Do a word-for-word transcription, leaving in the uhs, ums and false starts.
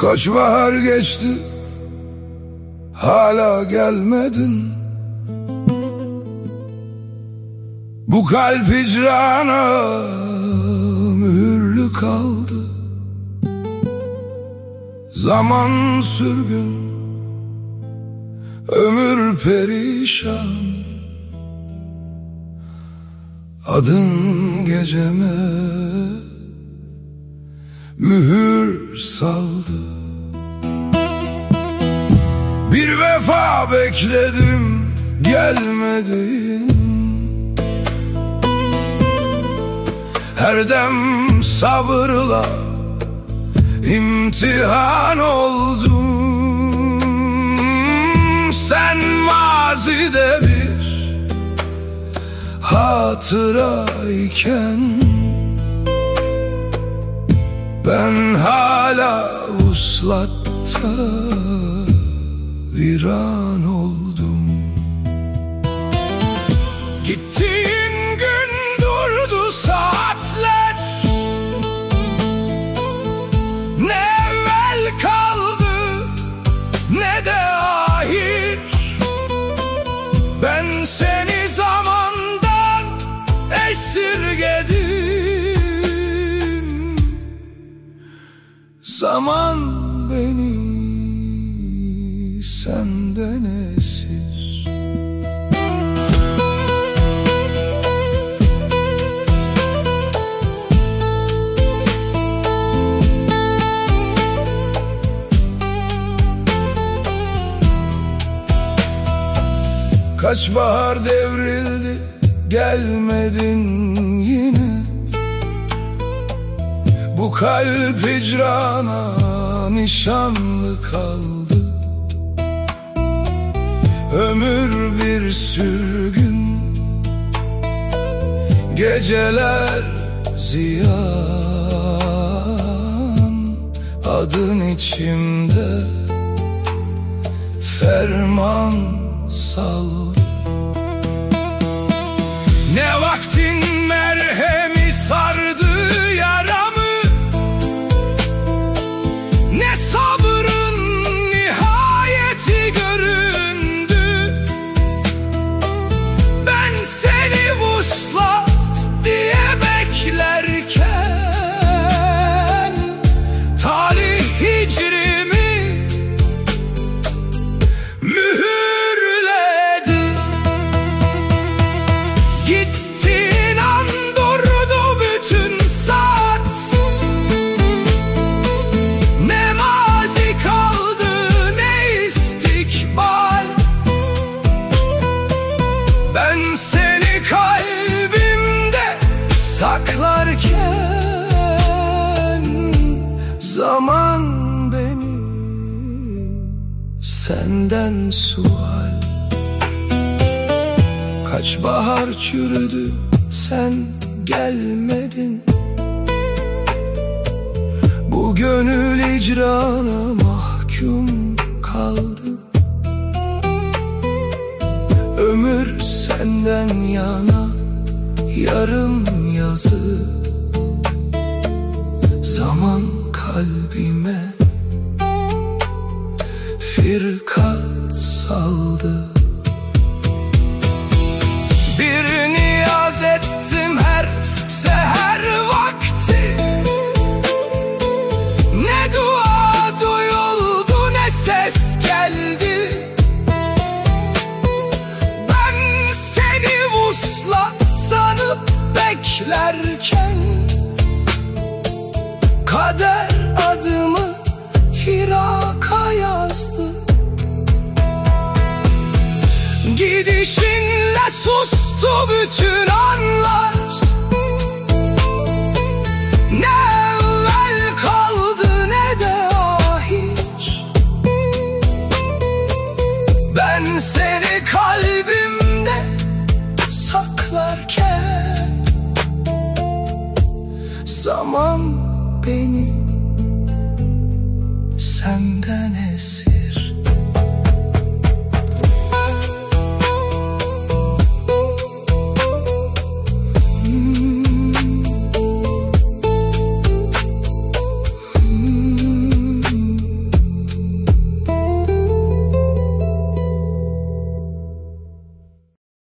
Kaç bahar geçti, hala gelmedin. Bu kalp hicrana mühürlü kaldı. Zaman sürgün, ömür perişan. Adın geceme mühür saldı. Bir vefa bekledim, gelmedin. Her dem sabırla imtihan oldum. Sen mazide bir hatırayken, ben hala vuslatta viran oldum. Gittiğin gün durdu saatler, ne evvel kaldı ne de ahir. Ben seni zamandan esirgedim. Zaman beni senden esir. Kaç bahar devrildi, gelmedin yine. Bu kalp hicrana nişanlı kaldı. Ömür bir sürgün, geceler ziyan. Adın içimde ferman saldı. Ne vaktin merhemi sardı yaramı, ne sabrın nihayeti göründü. Ben seni vuslat diye beklerken, talih hicrimi mühür. Ben seni kalbimde saklarken, zaman beni senden sual. Kaç bahar çürüdü, sen gelmedin. Bu gönül icrana mahkum kaldı. Ömür senden yana yarım yazı. Zaman kalbime firkat saldı. Bir niyaz ettim her seher vakti, ne dua duyuldu ne ses geldi. Beklerken, kader adımı firaka yazdı. Gidişinle sustu bütün anlar. Ne evvel kaldı ne de ahir. Ben seni kalbimde saklarken, zaman beni senden esir.